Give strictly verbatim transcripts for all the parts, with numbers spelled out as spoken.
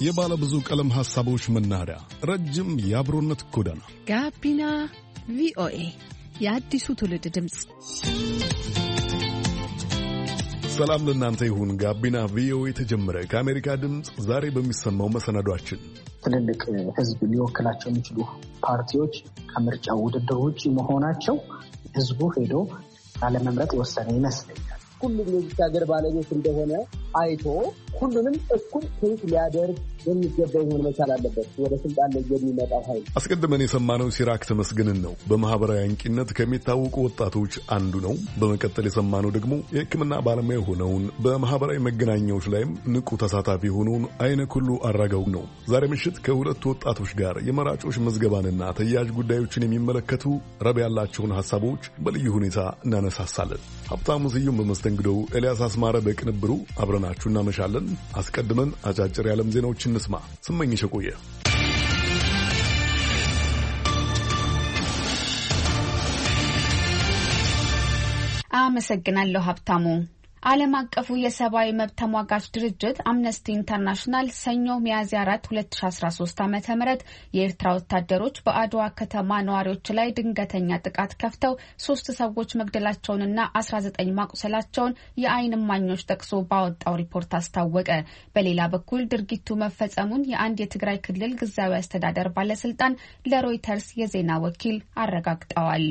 የባለ ብዙ ቀለም ሐሳቦች መናኸሪያ፣ ረጅም የአብሮነት ጎዳና ጋቢና ቪኦኤ የአዲሱ ትውልድ ድምፅ። ሰላም ለእናንተ ይሁን። ጋቢና ቪኦኤ ተጀመረ። ከአሜሪካ ድምፅ ዛሬ በሚሰማው መሰናዷችን ትልልቅ ህዝብ ሊወክላቸው የሚችሉ ፓርቲዎች ከምርጫው ውድድር ውጭ መሆናቸው ህዝቡ ሄዶ ላለመምረጥ የወሰነ ይመስለኛል። ሁሉም የዚህ ሀገር ባለቤት እንደሆነ አይቶ ሁሉንም እኩል ትሪት ሊያደርግ የሚገባ መሆን መቻል አለበት። ወደ ስልጣን ላይ የሚመጣው ኃይል አስቀድመን የሰማነው ሲራክ ተመስገንን ነው። በማህበራዊ አንቂነት ከሚታወቁ ወጣቶች አንዱ ነው። በመቀጠል የሰማነው ደግሞ የሕክምና ባለሙያ የሆነውን በማህበራዊ መገናኛዎች ላይም ንቁ ተሳታፊ የሆነውን አይነኩሉ አራጋው ነው። ዛሬ ምሽት ከሁለቱ ወጣቶች ጋር የመራጮች መዝገባንና ተያያዥ ጉዳዮችን የሚመለከቱ ረብ ያላቸውን ሐሳቦች በልዩ ሁኔታ እናነሳሳለን። ሀብታሙ ስዩም በመስተንግዶው፣ ኤልያስ አስማረ በቅንብሩ አብረናችሁ እናመሻለን። አስቀድመን አጫጭር የዓለም ዜናዎችን እንስማ። ስመኝሽ ቆየ። አመሰግናለሁ ሀብታሙ። ዓለም አቀፉ የሰብአዊ መብት ተሟጋች ድርጅት አምነስቲ ኢንተርናሽናል ሰኞ ሚያዝያ አራት ሁለት ሺ አስራ ሶስት ዓመተ ምህረት የኤርትራ ወታደሮች በአድዋ ከተማ ነዋሪዎች ላይ ድንገተኛ ጥቃት ከፍተው ሶስት ሰዎች መግደላቸውንና አስራ ዘጠኝ ማቁሰላቸውን የዓይን እማኞች ጠቅሶ ባወጣው ሪፖርት አስታወቀ። በሌላ በኩል ድርጊቱ መፈጸሙን የአንድ የትግራይ ክልል ጊዜያዊ አስተዳደር ባለስልጣን ለሮይተርስ የዜና ወኪል አረጋግጠዋል።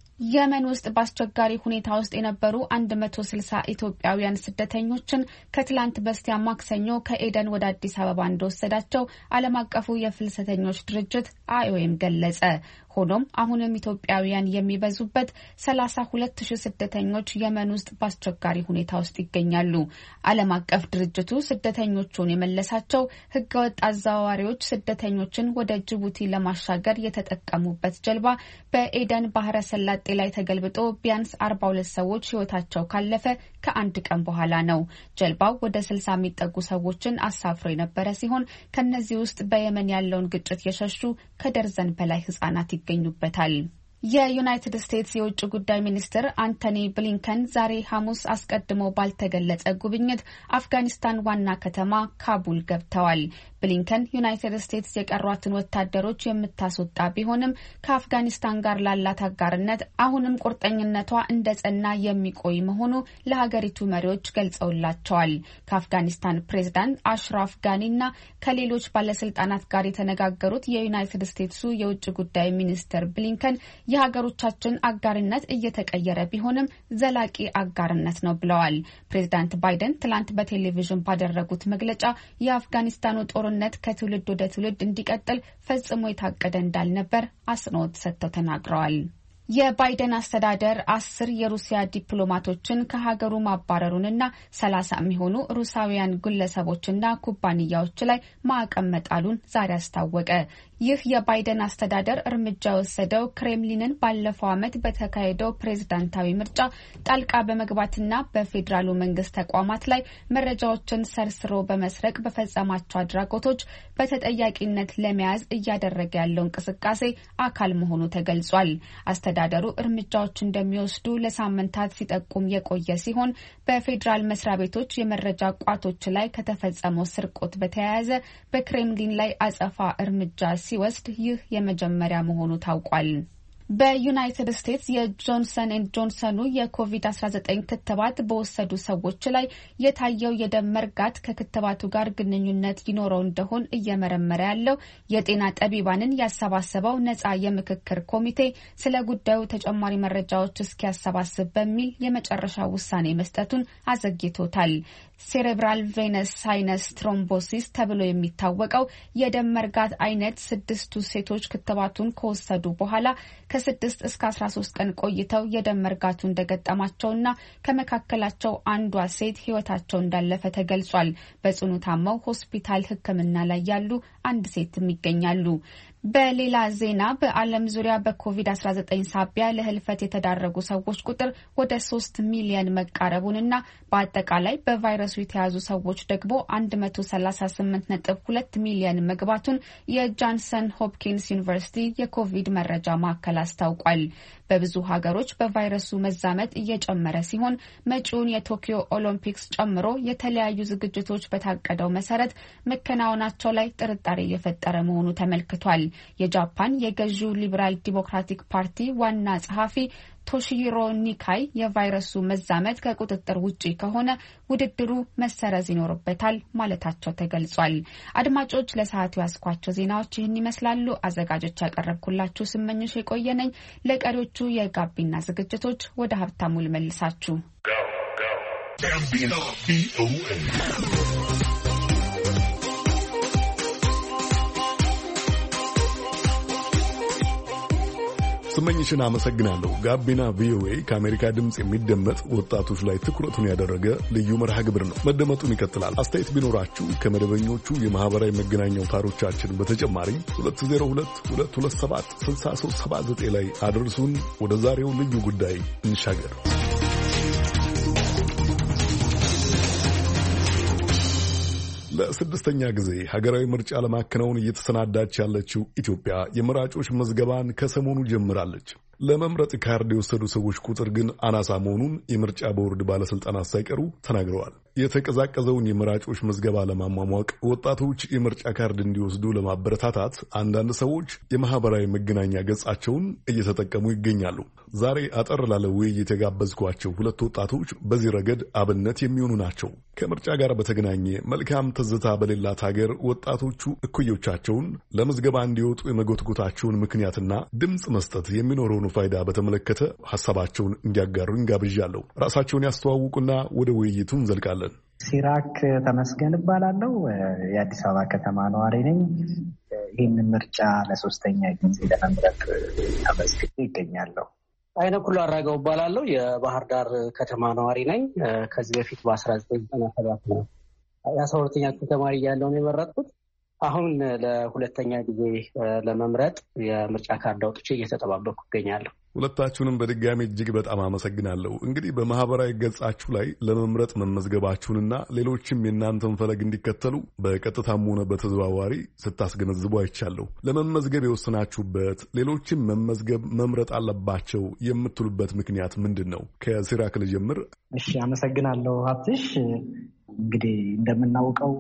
የመን ውስጥ በአስቸጋሪ ሁኔታ ውስጥ የነበሩ አንድ መቶ ስልሳ ኢትዮጵያውያን ስደተኞችን ከትላንት በስቲያ ማክሰኞ ከኤደን ወደ አዲስ አበባ እንደወሰዳቸው ዓለም አቀፉ የፍልሰተኞች ድርጅት አይኦኤም ገለጸ። ሆኖም አሁንም ኢትዮጵያውያን የሚበዙበት ሰላሳ ሁለት ሺህ ስደተኞች የመን ውስጥ በአስቸጋሪ ሁኔታ ውስጥ ይገኛሉ። ዓለም አቀፍ ድርጅቱ ስደተኞቹን የመለሳቸው ህገወጥ አዘዋዋሪዎች ስደተኞችን ወደ ጅቡቲ ለማሻገር የተጠቀሙበት ጀልባ በኤደን ባህረ ሰላጤ ላይ ተገልብጦ ቢያንስ አርባ ሁለት ሰዎች ህይወታቸው ካለፈ ከአንድ ቀን በኋላ ነው። ጀልባው ወደ ስልሳ የሚጠጉ ሰዎችን አሳፍሮ የነበረ ሲሆን ከነዚህ ውስጥ በየመን ያለውን ግጭት የሸሹ ከደርዘን በላይ ህጻናት ይገኙበታል። የዩናይትድ ስቴትስ የውጭ ጉዳይ ሚኒስትር አንቶኒ ብሊንከን ዛሬ ሐሙስ አስቀድሞ ባልተገለጸ ጉብኝት አፍጋኒስታን ዋና ከተማ ካቡል ገብተዋል። ብሊንከን ዩናይትድ ስቴትስ የቀሯትን ወታደሮች የምታስወጣ ቢሆንም ከአፍጋኒስታን ጋር ላላት አጋርነት አሁንም ቁርጠኝነቷ እንደጸና የሚቆይ መሆኑ ለሀገሪቱ መሪዎች ገልጸውላቸዋል። ከአፍጋኒስታን ፕሬዝዳንት አሽራፍ ጋኒና ከሌሎች ባለስልጣናት ጋር የተነጋገሩት የዩናይትድ ስቴትሱ የውጭ ጉዳይ ሚኒስትር ብሊንከን የሀገሮቻችን አጋርነት እየተቀየረ ቢሆንም ዘላቂ አጋርነት ነው ብለዋል። ፕሬዝዳንት ባይደን ትላንት በቴሌቪዥን ባደረጉት መግለጫ የአፍጋኒስታኑ ጦርነት ከትውልድ ወደ ትውልድ እንዲቀጥል ፈጽሞ የታቀደ እንዳልነበር አጽንኦት ሰጥተው ተናግረዋል። የባይደን አስተዳደር አስር የሩሲያ ዲፕሎማቶችን ከሀገሩ ማባረሩንና ሰላሳ የሚሆኑ ሩሳውያን ግለሰቦችና ኩባንያዎች ላይ ማዕቀብ መጣሉን ዛሬ አስታወቀ። ይህ የባይደን አስተዳደር እርምጃ የወሰደው ክሬምሊንን ባለፈው ዓመት በተካሄደው ፕሬዝዳንታዊ ምርጫ ጣልቃ በመግባትና በፌዴራሉ መንግስት ተቋማት ላይ መረጃዎችን ሰርስሮ በመስረቅ በፈጸማቸው አድራጎቶች በተጠያቂነት ለመያዝ እያደረገ ያለው እንቅስቃሴ አካል መሆኑ ተገልጿል። አስተዳደሩ እርምጃዎች እንደሚወስዱ ለሳምንታት ሲጠቁም የቆየ ሲሆን በፌዴራል መስሪያ ቤቶች የመረጃ ቋቶች ላይ ከተፈጸመው ስርቆት በተያያዘ በክሬምሊን ላይ አጸፋ እርምጃ ሲወስድ ይህ የመጀመሪያ መሆኑ ታውቋል። በዩናይትድ ስቴትስ የጆንሰን ኤንድ ጆንሰኑ የኮቪድ አስራ ዘጠኝ ክትባት በወሰዱ ሰዎች ላይ የታየው የደም መርጋት ከክትባቱ ጋር ግንኙነት ይኖረው እንደሆን እየመረመረ ያለው የጤና ጠቢባንን ያሰባሰበው ነጻ የምክክር ኮሚቴ ስለ ጉዳዩ ተጨማሪ መረጃዎች እስኪያሰባስብ በሚል የመጨረሻ ውሳኔ መስጠቱን አዘግይቶታል። ሴሬብራል ቬነስ ሳይነስ ትሮምቦሲስ ተብሎ የሚታወቀው የደም መርጋት አይነት ስድስቱ ሴቶች ክትባቱን ከወሰዱ በኋላ ከስድስት እስከ አስራ ሶስት ቀን ቆይተው የደም መርጋቱ እንደገጠማቸውና ከመካከላቸው አንዷ ሴት ህይወታቸው እንዳለፈ ተገልጿል። በጽኑ ታመው ሆስፒታል ሕክምና ላይ ያሉ አንድ ሴትም ይገኛሉ። በሌላ ዜና በዓለም ዙሪያ በኮቪድ አስራ ዘጠኝ ሳቢያ ለህልፈት የተዳረጉ ሰዎች ቁጥር ወደ ሶስት ሚሊዮን መቃረቡንና በአጠቃላይ በቫይረሱ የተያዙ ሰዎች ደግሞ አንድ መቶ ሰላሳ ስምንት ነጥብ ሁለት ሚሊዮን መግባቱን የጃንሰን ሆፕኪንስ ዩኒቨርሲቲ የኮቪድ መረጃ ማዕከል አስታውቋል። በብዙ ሀገሮች በቫይረሱ መዛመት እየጨመረ ሲሆን መጪውን የቶኪዮ ኦሎምፒክስ ጨምሮ የተለያዩ ዝግጅቶች በታቀደው መሰረት መከናወናቸው ላይ ጥርጣሬ እየፈጠረ መሆኑ ተመልክቷል። የጃፓን የገዢው ሊበራል ዲሞክራቲክ ፓርቲ ዋና ጸሐፊ ቶሺሂሮ ኒካይ የቫይረሱ መዛመት ከቁጥጥር ውጪ ከሆነ ውድድሩ መሰረዝ ይኖርበታል ማለታቸው ተገልጿል። አድማጮች ለሰዓቱ ያስኳቸው ዜናዎች ይህን ይመስላሉ። አዘጋጆች ያቀረብኩላችሁ ስመኝሽ የቆየነኝ። ለቀሪዎቹ የጋቢና ዝግጅቶች ወደ ሀብታሙ ልመልሳችሁ። ስመኝሽን አመሰግናለሁ። ጋቢና ቪኦኤ ከአሜሪካ ድምፅ የሚደመጥ ወጣቶች ላይ ትኩረቱን ያደረገ ልዩ መርሃ ግብር ነው። መደመጡን ይቀጥላል። አስተያየት ቢኖራችሁ ከመደበኞቹ የማህበራዊ መገናኛ አውታሮቻችን በተጨማሪ ሁለት ዜሮ ሁለት ሁለት ሁለት ሰባት ስልሳ ሶስት ሰባ ዘጠኝ ላይ አድርሱን። ወደ ዛሬው ልዩ ጉዳይ እንሻገር። ለስድስተኛ ጊዜ ሀገራዊ ምርጫ ለማከናወን እየተሰናዳች ያለችው ኢትዮጵያ የመራጮች መዝገባን ከሰሞኑ ጀምራለች። ለመምረጥ ካርድ የወሰዱ ሰዎች ቁጥር ግን አናሳ መሆኑን የምርጫ ቦርድ ባለስልጣናት ሳይቀሩ ተናግረዋል። የተቀዛቀዘውን የመራጮች መዝገባ ለማሟሟቅ ወጣቶች የምርጫ ካርድ እንዲወስዱ ለማበረታታት አንዳንድ ሰዎች የማህበራዊ መገናኛ ገጻቸውን እየተጠቀሙ ይገኛሉ። ዛሬ አጠር ላለ ውይይት የጋበዝኳቸው ሁለት ወጣቶች በዚህ ረገድ አብነት የሚሆኑ ናቸው። ከምርጫ ጋር በተገናኘ መልካም ትዝታ በሌላት ሀገር ወጣቶቹ እኩዮቻቸውን ለምዝገባ እንዲወጡ የመጎትጎታቸውን ምክንያትና ድምፅ መስጠት የሚኖረውን ፋይዳ በተመለከተ ሀሳባቸውን እንዲያጋሩ እንጋብዣለሁ። ራሳቸውን ያስተዋውቁና ወደ ውይይቱ እንዘልቃለን። ሲራክ ተመስገን እባላለሁ። የአዲስ አበባ ከተማ ነዋሪ ነኝ። ይህንን ምርጫ ለሶስተኛ ጊዜ ለመምረጥ ተመዝግቤ ይገኛለሁ። አይነኩሉ አራጋው እባላለሁ። የባህር ዳር ከተማ ነዋሪ ነኝ። ከዚህ በፊት በአስራ ዘጠኝ ዘጠና ሰባት ነው የአስራ ሁለተኛ ክፍል ተማሪ እያለሁ ነው የመረጥኩት። አሁን ለሁለተኛ ጊዜ ለመምረጥ የምርጫ ካርድ አውጥቼ እየተጠባበቅኩ እገኛለሁ። ሁለታችሁንም በድጋሚ እጅግ በጣም አመሰግናለሁ። እንግዲህ በማህበራዊ ገጻችሁ ላይ ለመምረጥ መመዝገባችሁንና ሌሎችም የእናንተን ፈለግ እንዲከተሉ በቀጥታም ሆነ በተዘዋዋሪ ስታስገነዝቡ አይቻለሁ። ለመመዝገብ የወሰናችሁበት፣ ሌሎችም መመዝገብ መምረጥ አለባቸው የምትሉበት ምክንያት ምንድን ነው? ከሲራክ ልጀምር። እሺ፣ አመሰግናለሁ ሀብትሽ። እንግዲህ እንደምናውቀው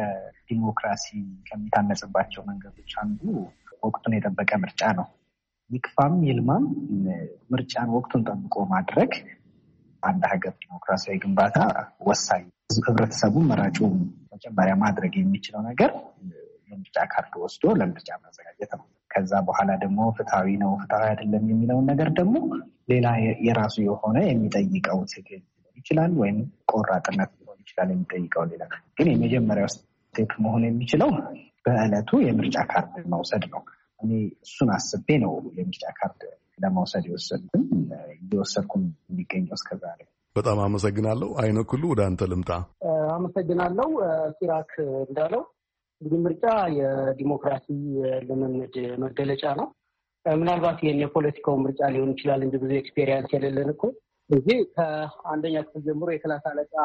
ከዲሞክራሲ ከሚታነጽባቸው መንገዶች አንዱ ወቅቱን የጠበቀ ምርጫ ነው። ይክፋም ይልማም ምርጫን ወቅቱን ጠብቆ ማድረግ አንድ ሀገር ዲሞክራሲያዊ ግንባታ ወሳኝ። ህብረተሰቡ መራጩ መጀመሪያ ማድረግ የሚችለው ነገር የምርጫ ካርድ ወስዶ ለምርጫ ማዘጋጀት ነው። ከዛ በኋላ ደግሞ ፍትሐዊ ነው ፍትሐዊ አይደለም የሚለውን ነገር ደግሞ ሌላ የራሱ የሆነ የሚጠይቀው ትግል ሊሆን ይችላል፣ ወይም ቆራጥነት ሊሆን ይችላል። የሚጠይቀው ሌላ ግን የመጀመሪያው ስቴፕ መሆን የሚችለው በዕለቱ የምርጫ ካርድ መውሰድ ነው። እኔ እሱን አስቤ ነው የምርጫ ካርድ ለመውሰድ የወሰድኩኝ እየወሰድኩም የሚገኘው እስከዛሬ። በጣም አመሰግናለሁ። አይነኩሉ ወደ አንተ ልምጣ። አመሰግናለሁ። ሲራክ እንዳለው እንግዲህ ምርጫ የዲሞክራሲ ልምምድ መገለጫ ነው። ምናልባት ይህን የፖለቲካው ምርጫ ሊሆን ይችላል እንጂ ብዙ ኤክስፔሪንስ የሌለን እኮ እዚህ ከአንደኛ ክፍል ጀምሮ የክላስ አለቃ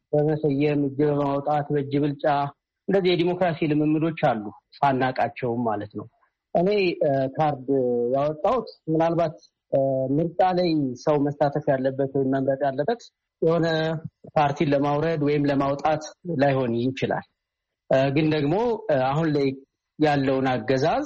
በመሰየም እጅ በማውጣት በእጅ ብልጫ እንደዚህ የዲሞክራሲ ልምምዶች አሉ ሳናቃቸውም ማለት ነው። እኔ ካርድ ያወጣሁት ምናልባት ምርጫ ላይ ሰው መሳተፍ ያለበት ወይም መምረጥ ያለበት የሆነ ፓርቲን ለማውረድ ወይም ለማውጣት ላይሆን ይችላል። ግን ደግሞ አሁን ላይ ያለውን አገዛዝ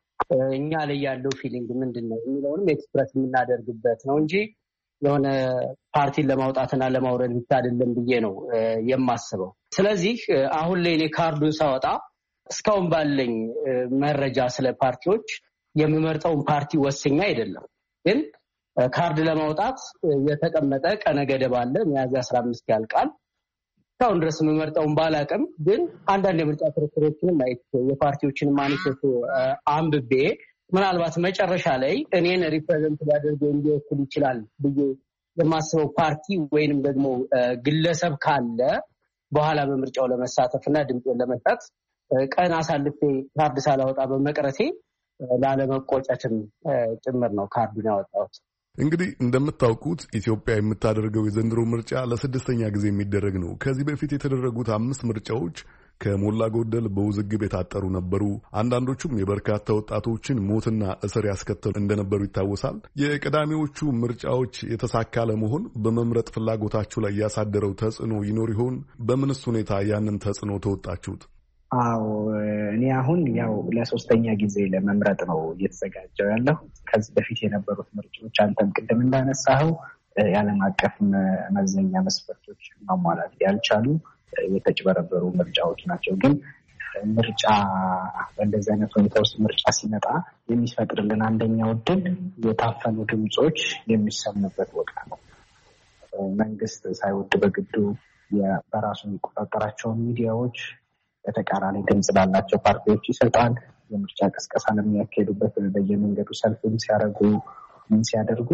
እኛ ላይ ያለው ፊሊንግ ምንድን ነው የሚለውንም ኤክስፕረስ የምናደርግበት ነው እንጂ የሆነ ፓርቲን ለማውጣትና ለማውረድ ብቻ አይደለም ብዬ ነው የማስበው። ስለዚህ አሁን ላይ እኔ ካርዱን ሳወጣ እስካሁን ባለኝ መረጃ ስለ ፓርቲዎች የምመርጠውን ፓርቲ ወስኛ አይደለም። ግን ካርድ ለማውጣት የተቀመጠ ቀነ ገደብ አለ። ሚያዝያ አስራ አምስት ያልቃል። እስካሁን ድረስ የምመርጠውን ባላቅም ግን አንዳንድ የምርጫ ክርክሮችንም አይቼ የፓርቲዎችን ማኒፌስቶ አንብቤ ምናልባት መጨረሻ ላይ እኔን ሪፕሬዘንት ሊያደርገው እንዲወክል ይችላል ብዬ የማስበው ፓርቲ ወይንም ደግሞ ግለሰብ ካለ በኋላ በምርጫው ለመሳተፍና ድምጤን ለመስጠት ቀን አሳልፌ ካርድ ሳላወጣ በመቅረቴ ላለመቆጨትም ጭምር ነው ካርዱን ያወጣሁት። እንግዲህ እንደምታውቁት ኢትዮጵያ የምታደርገው የዘንድሮ ምርጫ ለስድስተኛ ጊዜ የሚደረግ ነው። ከዚህ በፊት የተደረጉት አምስት ምርጫዎች ከሞላ ጎደል በውዝግብ የታጠሩ ነበሩ። አንዳንዶቹም የበርካታ ወጣቶችን ሞትና እስር ያስከተሉ እንደነበሩ ይታወሳል። የቀዳሚዎቹ ምርጫዎች የተሳካ ለመሆን በመምረጥ ፍላጎታችሁ ላይ ያሳደረው ተጽዕኖ ይኖር ይሆን? በምንስ ሁኔታ ያንን ተጽዕኖ ተወጣችሁት? አዎ እኔ አሁን ያው ለሶስተኛ ጊዜ ለመምረጥ ነው እየተዘጋጀው ያለው። ከዚህ በፊት የነበሩት ምርጫዎች አንተም ቅድም እንዳነሳኸው የዓለም አቀፍ መመዘኛ መስፈርቶች ማሟላት ያልቻሉ የተጭበረበሩ ምርጫዎች ናቸው። ግን ምርጫ በእንደዚህ አይነት ሁኔታ ውስጥ ምርጫ ሲመጣ የሚፈጥርልን አንደኛው እድል የታፈኑ ድምፆች የሚሰሙበት ወቅት ነው። መንግስት ሳይወድ በግዱ በራሱ የሚቆጣጠራቸውን ሚዲያዎች በተቃራኒ ድምፅ ላላቸው ፓርቲዎች ይሰጣል። የምርጫ ቅስቀሳ ለሚያካሄዱበት በየመንገዱ ሰልፍም ሲያደርጉ ምን ሲያደርጉ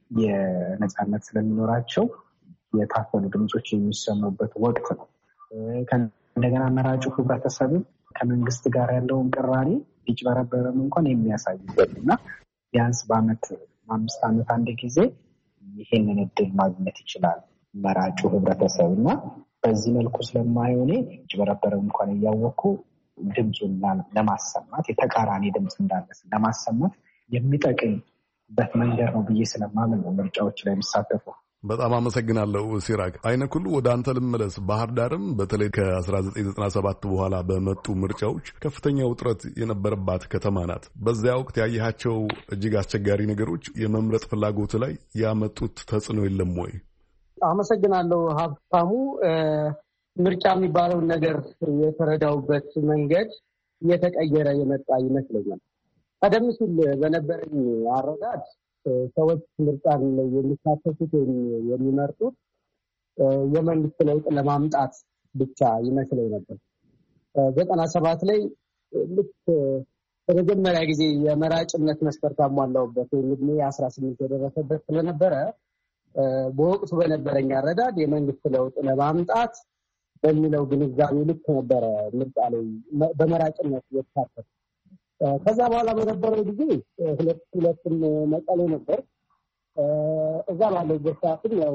የነፃነት ስለሚኖራቸው የታፈኑ ድምፆች የሚሰሙበት ወቅት ነው። እንደገና መራጩ ህብረተሰብ ከመንግስት ጋር ያለውን ቅራኔ ቢጭበረበረም እንኳን የሚያሳይበት እና ቢያንስ በአመት አምስት ዓመት አንድ ጊዜ ይሄንን እድል ማግኘት ይችላል መራጩ ህብረተሰብ እና በዚህ መልኩ ስለማይሆኔ ጭበረበረም እንኳን እያወቅኩ ድምፁን ለማሰማት የተቃራኒ ድምፅ እንዳለ ለማሰማት የሚጠቅምበት መንገድ ነው ብዬ ስለማምን ነው ምርጫዎች ላይ የሚሳተፈው። በጣም አመሰግናለሁ ሲራክ። አይነኩሉ ወደ አንተ ልመለስ። ባህር ዳርም በተለይ ከአስራ ዘጠኝ ዘጠና ሰባት በኋላ በመጡ ምርጫዎች ከፍተኛ ውጥረት የነበረባት ከተማ ናት። በዚያ ወቅት ያየሃቸው እጅግ አስቸጋሪ ነገሮች የመምረጥ ፍላጎት ላይ ያመጡት ተጽዕኖ የለም ወይ? አመሰግናለሁ ሀብታሙ። ምርጫ የሚባለውን ነገር የተረዳውበት መንገድ እየተቀየረ የመጣ ይመስለኛል። ቀደም ሲል በነበረኝ አረዳድ ሰዎች ምርጫን የሚሳተፉት ወይም የሚመርጡት የመንግስት ለውጥ ለማምጣት ብቻ ይመስለኝ ነበር። ዘጠና ሰባት ላይ ልክ በመጀመሪያ ጊዜ የመራጭነት መስፈርት አሟላሁበት ወይም ዕድሜ አስራ ስምንት የደረሰበት ስለነበረ በወቅቱ በነበረኝ አረዳድ የመንግስት ለውጥ ለማምጣት በሚለው ግንዛቤ ልክ ነበረ ምርጫ ላይ በመራጭነት የተሳተፉ። ከዛ በኋላ በነበረው ጊዜ ሁለት ሁለትም መቀሌ ነበር። እዛ ባለበት ሰዓትም ያው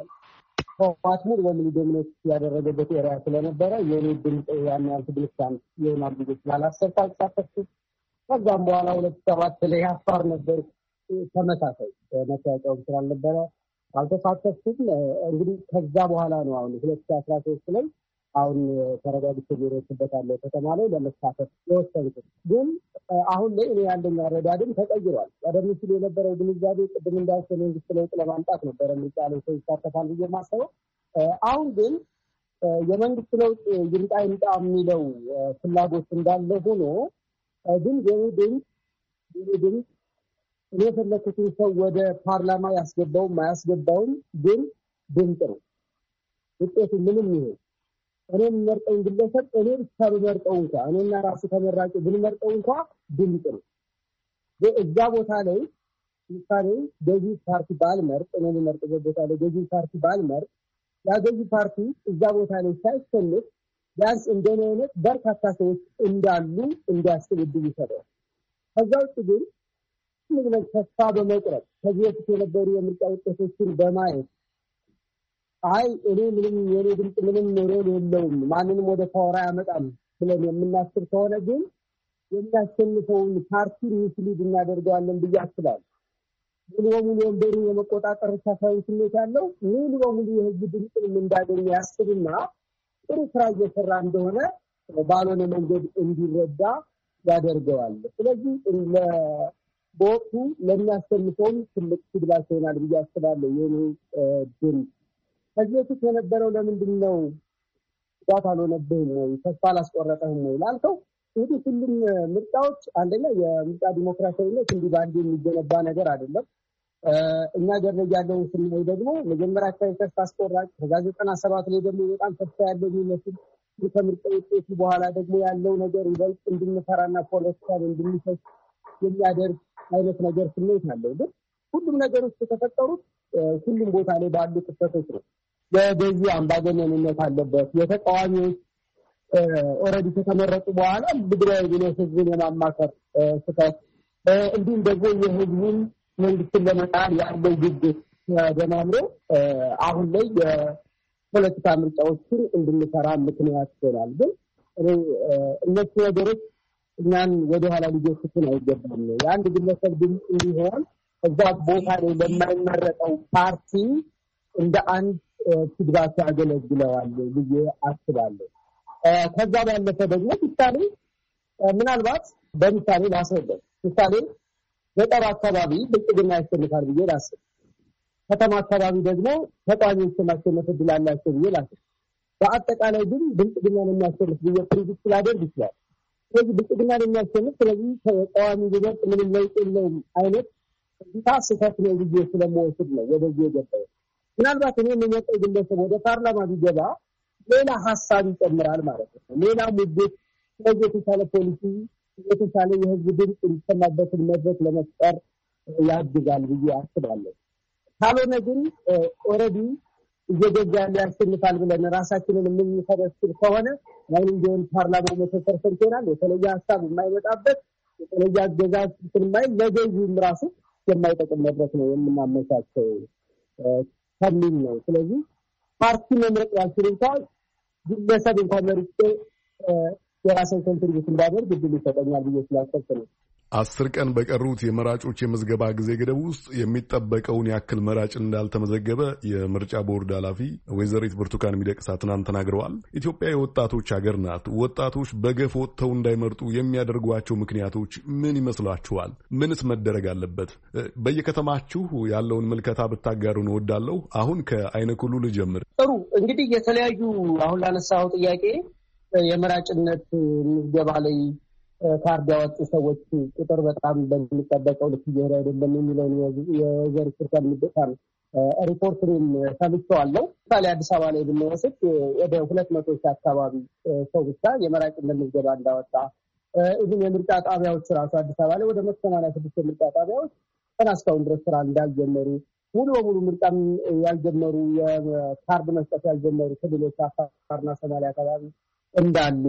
ህወሓት ሙሉ በሙሉ ዶሚኔት ያደረገበት ኤሪያ ስለነበረ የኔ ድምፅ ያን ያህል ትግልቻን ይሆናል ብዬ ስላላሰብኩ አልተሳተፍኩም። ከዛም በኋላ ሁለት ሰባት ላይ አፋር ነበር። ተመሳሳይ መታወቂያውም ስላልነበረ አልተሳተፍኩም። እንግዲህ ከዛ በኋላ ነው አሁን ሁለት ሺህ አስራ ሶስት ላይ አሁን ተረጋግቼ ቢሮችበታለሁ ከተማ ላይ ለመሳተፍ የወሰንኩት። ግን አሁን ላይ እኔ ያለኝ አረዳድም ተቀይሯል። ቀደም ሲል የነበረው ግንዛቤ ቅድም እንዳልኩ መንግስት ለውጥ ለማምጣት ነበረ ምርጫ ላይ ሰው ይሳተፋል ብዬ ማሰበው። አሁን ግን የመንግስት ለውጥ ይምጣ ይምጣ የሚለው ፍላጎት እንዳለ ሆኖ ግን የኔ ድምፅ የኔ ድምፅ እኔ የፈለኩትን ሰው ወደ ፓርላማ ያስገባውም አያስገባውም ግን ድምፅ ነው። ውጤቱ ምንም ይሁን እኔ የምመርጠው ግለሰብ እኔ ብቻ ብመርጠው እንኳን እኔና ራሱ ተመራጭ ብንመርጠው እንኳን ድምፅ ነው። እዛ ቦታ ላይ ምሳሌ ገዢ ፓርቲ ባልመርጥ እኔ የምመርጥበት ቦታ ላይ ገዢ ፓርቲ ባልመርጥ ያ ገዢ ፓርቲ እዛ ቦታ ላይ ሳይሸንፍ ቢያንስ እንደኔ አይነት በርካታ ሰዎች እንዳሉ እንዲያስብ እድል ይሰጣል። ከዛ ውጭ ግን ምንም ተስፋ በመቁረጥ ከዚህ በፊት የነበሩ የምርጫ ውጤቶችን በማየት አይ እኔ ምንም የኔ ድምፅ ምንም ሮል የለውም ማንንም ወደ ፓወር አያመጣም ብለን የምናስብ ከሆነ ግን የሚያሸንፈውን ፓርቲ ሚስሊድ እናደርገዋለን ብዬ አስባለሁ። ሙሉ በሙሉ ወንበሩን የመቆጣጠር ሳይሆን ስሜት ያለው ሙሉ በሙሉ የህዝብ ድምፅን እንዳገኘ ያስብና ጥሩ ስራ እየሰራ እንደሆነ ባልሆነ መንገድ እንዲረዳ ያደርገዋል። ስለዚህ በወቅቱ ለሚያሸንፈውን ትልቅ ትግላቸው ይሆናል ብዬ አስባለሁ። የኔ ድምፅ ከዚህ በፊት የነበረው ለምንድን ነው ዳታ አልሆነብህም ወይ ተስፋ አላስቆረጠህም ወይ ላልከው እንግዲህ ሁሉም ምርጫዎች አንደኛ የምርጫ ዲሞክራሲያዊነት እንዲህ በአንድ የሚገነባ ነገር አይደለም። እኛ ገረጃ ያለውን ስናይ ደግሞ መጀመሪያ አካባቢ ተስፋ አስቆራጭ ከዛ ዘጠና ሰባት ላይ ደግሞ በጣም ተስፋ ያለው የሚመስል ከምርጫ ውጤቱ በኋላ ደግሞ ያለው ነገር ይበልጥ እንድንፈራና ፖለቲካን እንድንፈስ የሚያደርግ አይነት ነገር ስሜት አለው። ግን ሁሉም ነገሮች የተፈጠሩት ሁሉም ቦታ ላይ ባሉ ክስተቶች ነው። የገዢ አምባገነንነት አለበት። የተቃዋሚዎች ኦልሬዲ ከተመረጡ በኋላ ብድራዊ ብሎ ህዝብን የማማከር ስህተት እንዲሁም ደግሞ የህዝቡን መንግስትን ለመጣል ያለው ግጭት ደማምሮ አሁን ላይ የፖለቲካ ምርጫዎችን እንድንሰራ ምክንያት ይሆናል። ግን እነሱ ነገሮች እኛን ወደኋላ ሊገፉትን አይገባም። የአንድ ግለሰብ ድምፅ እንዲሆን እዛ ቦታ ላይ ለማይመረጠው ፓርቲ እንደ አንድ ፊድባክ ያገለግለዋል ብዬ አስባለሁ። ከዛ ባለፈ ደግሞ ምሳሌ ምናልባት በምሳሌ ላስረዳው። ምሳሌ ገጠር አካባቢ ብልጽግና ያሸንፋል ብዬ ላስብ፣ ከተማ አካባቢ ደግሞ ተቃዋሚዎች ማሸነፍ እድል አላቸው ብዬ ላስብ። በአጠቃላይ ግን ብልጽግናን የሚያሸንፍ ብዬ ፕሪዲክት ላደርግ ይችላል። ስለዚህ ብልጽግናን የሚያሸንፍ ስለዚህ ተቃዋሚ ቢበልጥ ምንም ለውጥ የለውም አይነት እዚታ ስህተት ነው ብዬ ስለመወስድ ነው ወደዚህ የገባው። ምናልባት እኔ የምመጣው ግለሰብ ወደ ፓርላማ ቢገባ ሌላ ሀሳብ ይጨምራል ማለት ነው። ሌላ ሙግት፣ ስለዚህ የተሻለ ፖሊሲ፣ የተሻለ የህዝብ ድምፅ የሚሰማበትን መድረክ ለመፍጠር ያግዛል ብዬ አስባለሁ። ካልሆነ ግን ኦልሬዲ እየገዛ ያለ ያሸንፋል ብለን ራሳችንን የምንሰበስብ ከሆነ አሁን እንዲሆን ፓርላማው መቶ ፐርሰንት ይሆናል። የተለየ ሀሳብ የማይመጣበት የተለየ አገዛዝ ስለማይ ለገዢውም ራሱ የማይጠቅም መድረክ ነው የምናመቻቸው ከሚል ነው። ስለዚህ ፓርቲ መምረጥ ያልችል እንኳን ግለሰብ እንኳን መርጬ የራሴን ኮንትሪቢዩት እንዳደርግ እድል ይሰጠኛል ብዬ ስላሰብኩ ነው። አስር ቀን በቀሩት የመራጮች የምዝገባ ጊዜ ገደብ ውስጥ የሚጠበቀውን ያክል መራጭ እንዳልተመዘገበ የምርጫ ቦርድ ኃላፊ ወይዘሪት ብርቱካን ሚደቅሳ ትናንት ተናግረዋል። ኢትዮጵያ የወጣቶች ሀገር ናት። ወጣቶች በገፍ ወጥተው እንዳይመርጡ የሚያደርጓቸው ምክንያቶች ምን ይመስሏችኋል? ምንስ መደረግ አለበት? በየከተማችሁ ያለውን ምልከታ ብታጋሩን እወዳለሁ። አሁን ከአይነ ኩሉ ልጀምር። ጥሩ። እንግዲህ የተለያዩ አሁን ላነሳው ጥያቄ የመራጭነት ምዝገባ ላይ ካርድ ያወጡ ሰዎች ቁጥር በጣም በሚጠበቀው ልክ እየሄደ አይደለም የሚለውን የወይዘሪት ብርቱካን ሚደቅሳ ሪፖርትንም ሰምቼዋለሁ። ምሳሌ አዲስ አበባ ላይ ብንወስድ ወደ ሁለት መቶ ሺህ አካባቢ ሰው ብቻ የመራጭነት ምዝገባ እንዳወጣ፣ ይህን የምርጫ ጣቢያዎች ራሱ አዲስ አበባ ላይ ወደ መቶ ሰማንያ ስድስት የምርጫ ጣቢያዎች ገና እስካሁን ድረስ ስራ እንዳልጀመሩ፣ ሙሉ በሙሉ ምርጫም ያልጀመሩ የካርድ መስጠት ያልጀመሩ ክልሎች አፋርና ሶማሊያ አካባቢ እንዳሉ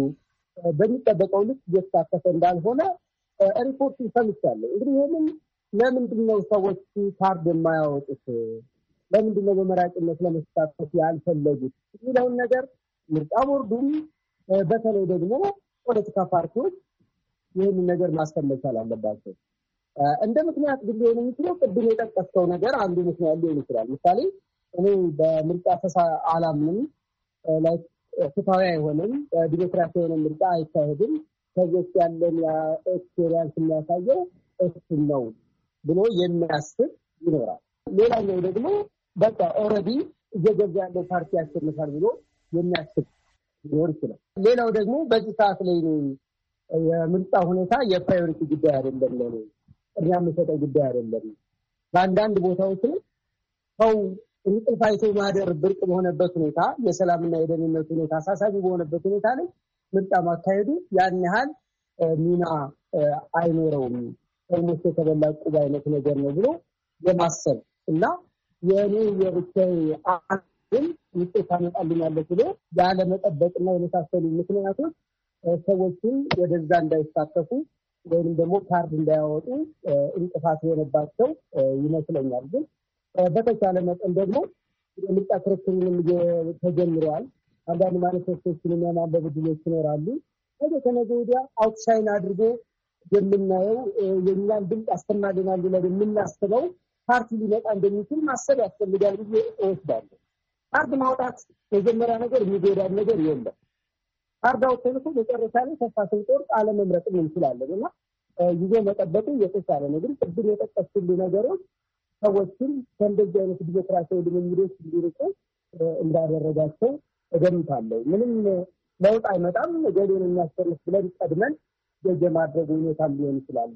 በሚጠበቀው ልክ እየተሳተፈ እንዳልሆነ ሪፖርት ሰምቻለሁ። እንግዲህ ይህንን ለምንድን ነው ሰዎች ካርድ የማያወጡት? ለምንድን ነው በመራጭነት ለመሳተፍ ያልፈለጉት የሚለውን ነገር ምርጫ ቦርዱም በተለይ ደግሞ ፖለቲካ ፓርቲዎች ይህንን ነገር ማሰብ መቻል አለባቸው። እንደ ምክንያት ግን ሊሆን የሚችለው ቅድም የጠቀስከው ነገር አንዱ ምክንያት ሊሆን ይችላል። ምሳሌ እኔ በምርጫ ፈሳ አላምንም ላይ ፍትሃዊ አይሆንም፣ ዲሞክራሲ የሆነ ምርጫ አይካሄድም፣ ከዚህ ያለን ኤክስፔሪንስ የሚያሳየው እሱ ነው ብሎ የሚያስብ ይኖራል። ሌላኛው ደግሞ በቃ ኦልሬዲ እየገዛ ያለው ፓርቲ ያሸንፋል ብሎ የሚያስብ ሊኖር ይችላል። ሌላው ደግሞ በዚህ ሰዓት ላይ የምርጫ ሁኔታ የፕራዮሪቲ ጉዳይ አይደለም፣ ነው ቅድሚያ የምሰጠው ጉዳይ አይደለም። በአንዳንድ ቦታዎች ላይ ሰው እንቅልፍ አይቶ ማደር ብርቅ በሆነበት ሁኔታ፣ የሰላምና የደህንነት ሁኔታ አሳሳቢ በሆነበት ሁኔታ ላይ ምርጫ ማካሄዱ ያን ያህል ሚና አይኖረውም፣ ሰዎች የተበላ ቁብ አይነት ነገር ነው ብሎ የማሰብ እና የኔ የብቻዬ አሁን ውጤት አመጣልኛለሁ ብሎ ያለመጠበቅና የመሳሰሉ ምክንያቶች ሰዎችን ወደዛ እንዳይሳተፉ ወይም ደግሞ ካርድ እንዳያወጡ እንቅፋት የሆነባቸው ይመስለኛል። ግን በተቻለ መጠን ደግሞ የምርጫ ክርክሩንም ተጀምረዋል። አንዳንድ ማኒፌስቶችንም የማንበብ ዕድሎች ይኖራሉ። ነገ ከነገ ወዲያ አውትሻይን አድርጎ የምናየው የእኛን ድምፅ አስተናግናል ብለን የምናስበው ፓርቲ ሊመጣ እንደሚችል ማሰብ ያስፈልጋል ብዬ እወስዳለሁ። ካርድ ማውጣት መጀመሪያ ነገር የሚጎዳን ነገር የለም። ካርድ አውጥተን እኮ መጨረሻ ላይ ተስፋ ስንቆርጥ አለመምረጥም እንችላለን እና ጊዜ መጠበቁ የተሻለ ነው። ግን ቅድም የጠቀስኩልህ ነገሮች ሰዎችን ከእንደዚህ አይነት ዲሞክራሲያዊ ልምምዶች እንዲርቁ እንዳደረጋቸው እገምታለሁ። ምንም ለውጥ አይመጣም ገሌን የሚያስፈልግ ብለን ቀድመን ገጀ ማድረግ ሁኔታም ሊሆን ይችላል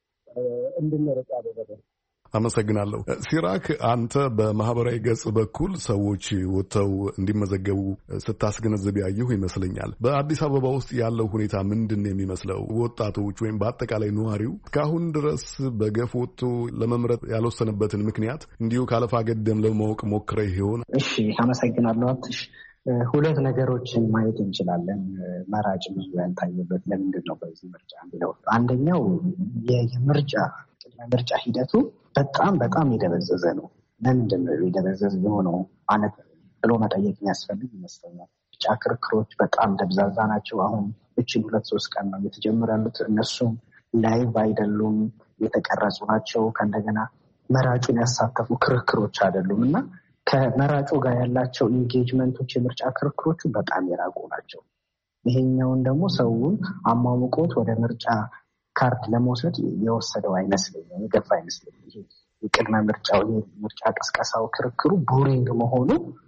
እንድንርቅ ያደረገ። አመሰግናለሁ። ሲራክ፣ አንተ በማህበራዊ ገጽ በኩል ሰዎች ወጥተው እንዲመዘገቡ ስታስገነዝብ ያየሁ ይመስለኛል። በአዲስ አበባ ውስጥ ያለው ሁኔታ ምንድን ነው የሚመስለው? ወጣቶች ወይም በአጠቃላይ ነዋሪው እስካሁን ድረስ በገፍ ወጥቶ ለመምረጥ ያልወሰነበትን ምክንያት እንዲሁ ካለፋ ገደም ለማወቅ ሞክረህ ይሆን? እሺ፣ አመሰግናለሁ አትሽ። ሁለት ነገሮችን ማየት እንችላለን። መራጭ ብዙ ያልታየበት ለምንድን ነው በዚህ ምርጫ የሚለው አንደኛው የምርጫ ቅድመ ምርጫ ሂደቱ በጣም በጣም የደበዘዘ ነው። ለምንድን ነው የደበዘዘ የሆነው ማለት ብሎ መጠየቅ የሚያስፈልግ ይመስለኛል። ምርጫ ክርክሮች በጣም ደብዛዛ ናቸው። አሁን እችን ሁለት ሶስት ቀን ነው እየተጀመሩ ያሉት። እነሱም ላይቭ አይደሉም፣ የተቀረጹ ናቸው። ከእንደገና መራጩን ያሳተፉ ክርክሮች አይደሉም እና ከመራጩ ጋር ያላቸው ኢንጌጅመንቶች የምርጫ ክርክሮቹ በጣም የራቁ ናቸው። ይሄኛውን ደግሞ ሰውን አሟሙቆት ወደ ምርጫ ካርድ ለመውሰድ የወሰደው አይመስለኝም፣ የገፋ አይመስለኝም። ይሄ የቅድመ ምርጫው ምርጫ ቀስቀሳው ክርክሩ ቦሪንግ መሆኑ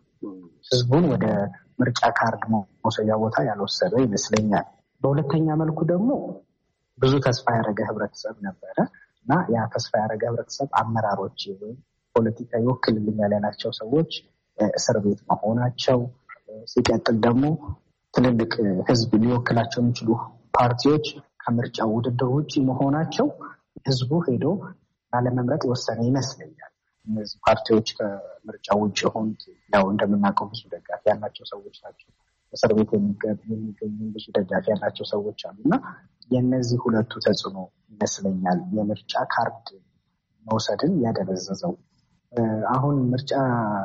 ህዝቡን ወደ ምርጫ ካርድ መውሰጃ ቦታ ያልወሰደው ይመስለኛል። በሁለተኛ መልኩ ደግሞ ብዙ ተስፋ ያደረገ ህብረተሰብ ነበረ እና ያ ተስፋ ያደረገ ህብረተሰብ አመራሮች ወይም ፖለቲካ ይወክልልኛል ያላቸው ሰዎች እስር ቤት መሆናቸው፣ ሲቀጥል ደግሞ ትልልቅ ህዝብ ሊወክላቸው የሚችሉ ፓርቲዎች ከምርጫ ውድድር ውጭ መሆናቸው ህዝቡ ሄዶ ላለመምረጥ የወሰነ ይመስለኛል። እነዚህ ፓርቲዎች ከምርጫ ውጭ የሆኑት ያው እንደምናውቀው ብዙ ደጋፊ ያላቸው ሰዎች ናቸው። እስር ቤት የሚገኙ ብዙ ደጋፊ ያላቸው ሰዎች አሉ እና የእነዚህ ሁለቱ ተጽዕኖ ይመስለኛል የምርጫ ካርድ መውሰድን ያደበዘዘው። አሁን ምርጫ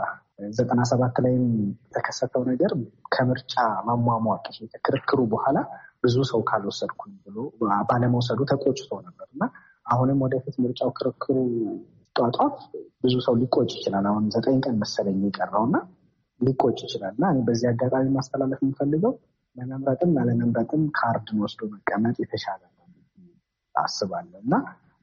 ዘጠና ሰባት ላይም የተከሰተው ነገር ከምርጫ ማሟሟቅ ክርክሩ በኋላ ብዙ ሰው ካልወሰድኩኝ ብሎ ባለመውሰዱ ተቆጭቶ ነበር እና አሁንም ወደፊት ምርጫው ክርክሩ ጧጧፍ ብዙ ሰው ሊቆጭ ይችላል። አሁን ዘጠኝ ቀን መሰለኝ የቀረው እና ሊቆጭ ይችላል እና እኔ በዚህ አጋጣሚ ማስተላለፍ የምፈልገው ለመምረጥም ላለመምረጥም ካርድን ወስዶ መቀመጥ የተሻለ ነው አስባለሁ እና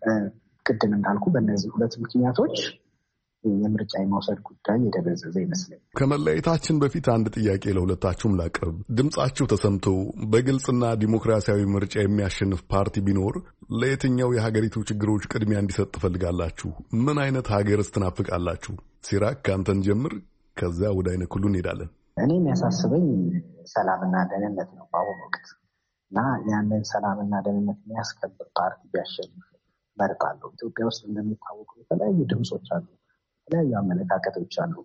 ቅድም እንዳልኩ በእነዚህ ሁለት ምክንያቶች የምርጫ የመውሰድ ጉዳይ የደበዘዘ ይመስለኛል። ከመለያየታችን በፊት አንድ ጥያቄ ለሁለታችሁም ላቅርብ። ድምጻችሁ ተሰምቶ በግልጽና ዲሞክራሲያዊ ምርጫ የሚያሸንፍ ፓርቲ ቢኖር ለየትኛው የሀገሪቱ ችግሮች ቅድሚያ እንዲሰጥ ትፈልጋላችሁ? ምን አይነት ሀገርስ ትናፍቃላችሁ? ሲራክ ከአንተን ጀምር፣ ከዚያ ወደ አይነ ኩሉ እንሄዳለን። እኔ የሚያሳስበኝ ሰላምና ደህንነት ነው በአሁኑ ወቅት እና ያንን ሰላምና ደህንነት የሚያስከብር ፓርቲ ቢያሸንፍ መርጣለሁ። ኢትዮጵያ ውስጥ እንደሚታወቀው የተለያዩ ድምጾች አሉ፣ የተለያዩ አመለካከቶች አሉ።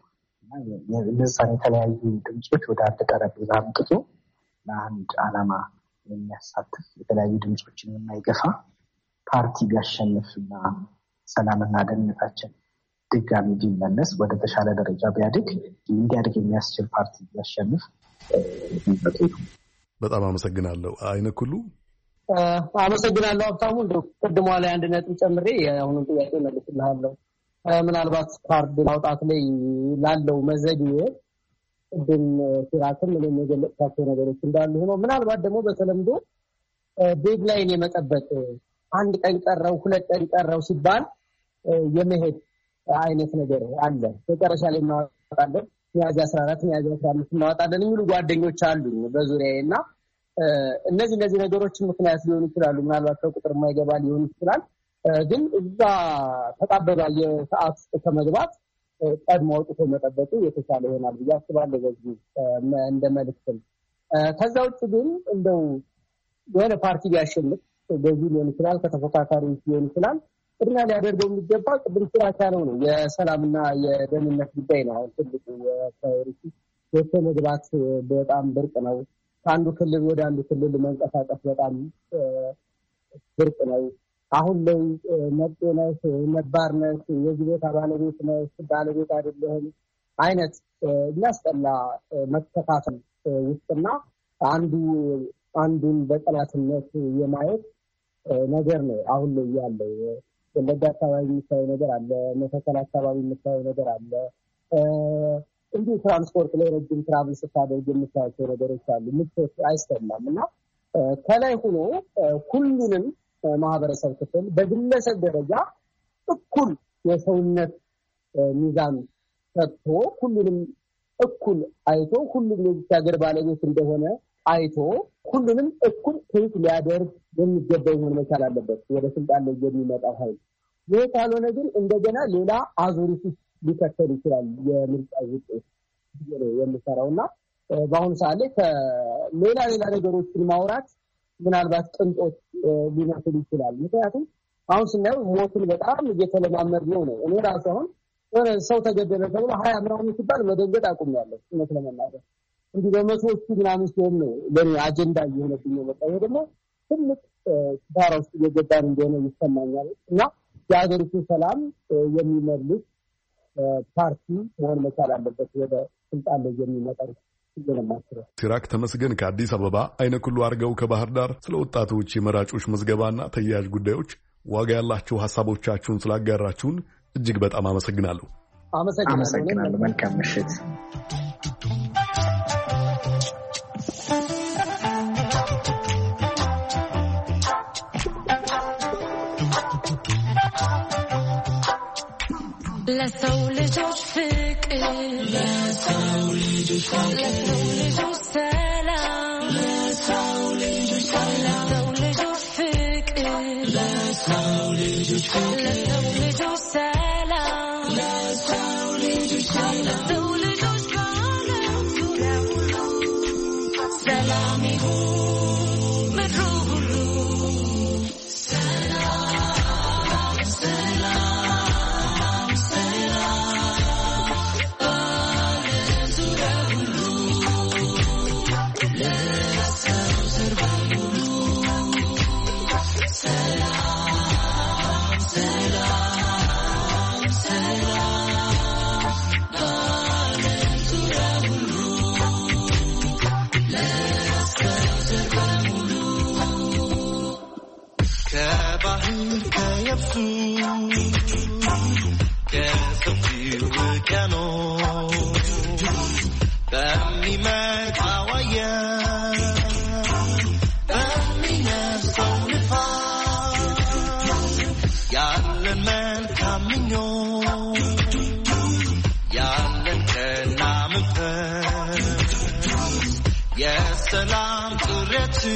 እነዛን የተለያዩ ድምጾች ወደ አንድ ጠረጴዛ አምጥቶ ለአንድ ዓላማ የሚያሳትፍ የተለያዩ ድምጾችን የማይገፋ ፓርቲ ቢያሸንፍና ሰላምና ደህንነታችን ድጋሚ ቢመለስ ወደ ተሻለ ደረጃ ቢያድግ እንዲያድግ የሚያስችል ፓርቲ ቢያሸንፍ በጣም አመሰግናለሁ። አይነ ኩሉ አመሰግናለሁ ሀብታሙ። እንደው ቅድሟ ላይ አንድ ነጥብ ጨምሬ አሁንም ጥያቄ መልስልሃለሁ። ምናልባት ካርድ ማውጣት ላይ ላለው መዘዴ ቅድም ሲራክም እኔም የገለጽኳቸው ነገሮች እንዳሉ ሆኖ ምናልባት ደግሞ በተለምዶ ዴድላይን የመጠበቅ አንድ ቀን ቀረው ሁለት ቀን ቀረው ሲባል የመሄድ አይነት ነገር አለ። መጨረሻ ላይ እናወጣለን ሚያዝያ አስራ አራት ሚያዝያ አስራ አምስት እናወጣለን የሚሉ ጓደኞች አሉ በዙሪያዬ እና እነዚህ እነዚህ ነገሮች ምክንያት ሊሆኑ ይችላሉ። ምናልባት ከቁጥር የማይገባ ሊሆን ይችላል። ግን እዛ ተጣበባ የሰዓት ከመግባት ቀድሞ አውጥቶ መጠበቁ የተሻለ ይሆናል ብዬ አስባለሁ። በዚህ እንደ መልዕክት ከዛ ውጭ ግን እንደው የሆነ ፓርቲ ቢያሸንፍ በዚህ ሊሆን ይችላል፣ ከተፎካካሪዎች ሊሆን ይችላል። ቅድሚያ ሊያደርገው የሚገባ ቅድም ስራቻ ነው ነው የሰላምና የደህንነት ጉዳይ ነው። አሁን ትልቁ የፕራዮሪቲ ወጥቶ መግባት በጣም ብርቅ ነው። ከአንዱ ክልል ወደ አንዱ ክልል መንቀሳቀስ በጣም ብርቅ ነው። አሁን ላይ ነጥነስ ነባርነት የዚህ ቦታ ባለቤት ነው ባለቤት አይደለም አይነት የሚያስጠላ መተካከል ውስጥና አንዱ አንዱን በጠላትነት የማየት ነገር ነው አሁን ላይ ያለው። ወለጋ አካባቢ የሚታየው ነገር አለ፣ መተከል አካባቢ የሚታየው ነገር አለ። እንዲሁ ትራንስፖርት ላይ ረጅም ትራቭል ስታደርግ የምታያቸው ነገሮች አሉ። ምቾት አይሰማም እና ከላይ ሆኖ ሁሉንም ማህበረሰብ ክፍል በግለሰብ ደረጃ እኩል የሰውነት ሚዛን ሰጥቶ ሁሉንም እኩል አይቶ ሁሉም የዚህ ሀገር ባለቤት እንደሆነ አይቶ ሁሉንም እኩል ትሪት ሊያደርግ የሚገባው መሆን መቻል አለበት ወደ ስልጣን ላይ የሚመጣው ኃይል። ይህ ካልሆነ ግን እንደገና ሌላ አዙሪት ሊከተል ይችላል የምርጫ ውጤት የሚሰራውና በአሁኑ ሰዓት ላይ ከሌላ ሌላ ነገሮችን ማውራት ምናልባት ቅንጦት ሊመስል ይችላል። ምክንያቱም አሁን ስናየው ሞትን በጣም እየተለማመድ ነው ነው እኔ ራሱ አሁን ሰው ተገደለ ተብሎ ሀያ ምናምን ሲባል መደንገጥ አቁሜያለሁ እውነት ለመናገር። እንዲህ በመቶዎቹ ምናምን ሲሆን ነው ለኔ አጀንዳ እየሆነብኝ የመጣው። ይሄ ደግሞ ትልቅ ዳራ ውስጥ እየገባን እንደሆነ ይሰማኛል እና የሀገሪቱን ሰላም የሚመልስ ፓርቲ መሆን መቻል አለበት ወደ ስልጣን ላይ የሚመጣው። ሲራክ ተመስገን ከአዲስ አበባ፣ አይነ ኩሉ አርጋው ከባህር ዳር ስለ ወጣቶች የመራጮች ምዝገባና ተያያዥ ጉዳዮች ዋጋ ያላቸው ሐሳቦቻችሁን ስላጋራችሁን እጅግ በጣም አመሰግናለሁ። አመሰግናለሁ። መልካም ምሽት። ለሰው ልጆች ፍቅር ለሰው ልጆች ለሰው ልጆች ሰላም ለሰው ልጆች ሰላም ለሰው ልጆች ፍቅር ለሰው ልጆች ፍቅር ለሰው ልጆች ሰላም ለሰው ልጆች ሰላም ለሰው ልጆች ሰላም ዙሪያ ሁሉ ሰላም ይሁን ምድሩ ሁሉ ሰላም ሰላም Salam to Retu,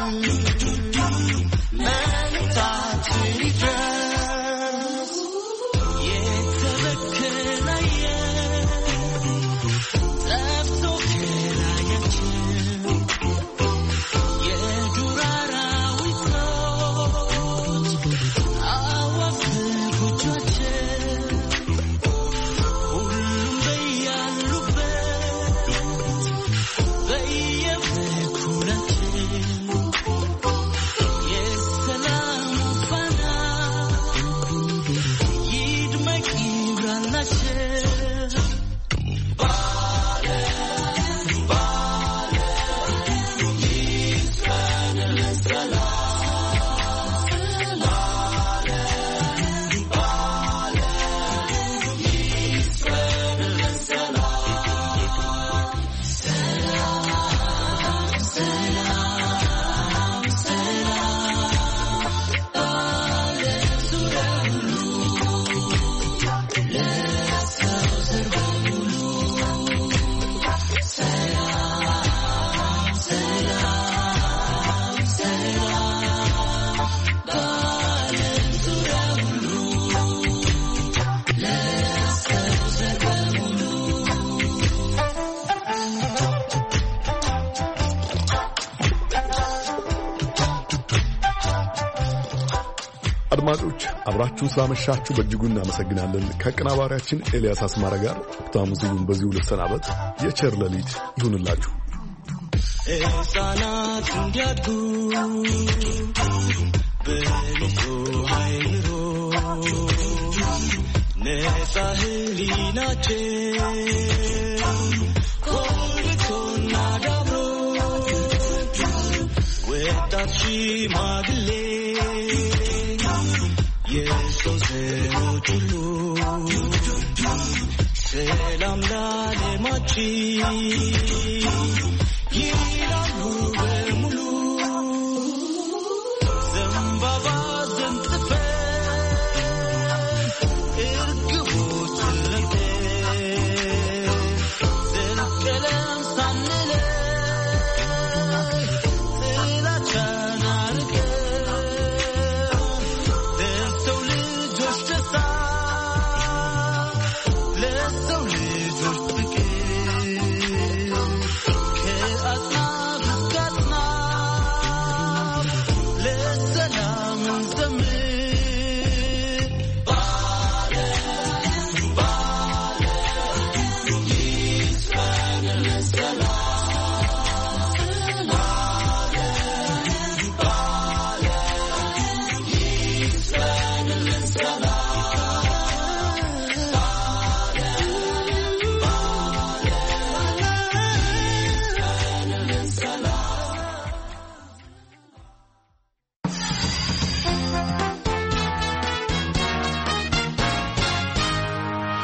Manta to dress. Yet the Kenaya, that's okay. Yeah, Durara with thought. Our good judge. Ulumbeya Lube. አድማጮች አብራችሁን ስላመሻችሁ በእጅጉ እናመሰግናለን። ከአቀናባሪያችን ኤልያስ አስማራ ጋር ሀብታሙ ስዩም በዚሁ ልሰናበት። የቸር ሌሊት ይሁንላችሁ። ሕፃናት እንዲያድጉ በንጹህ አይምሮ ነፃ ሕሊናቸው ኮልቶና ዳብሮ ወጣት ሽማግሌ የሰው ዘሮች ሁሉ ሰላም ለዓለማችን ይላሉ።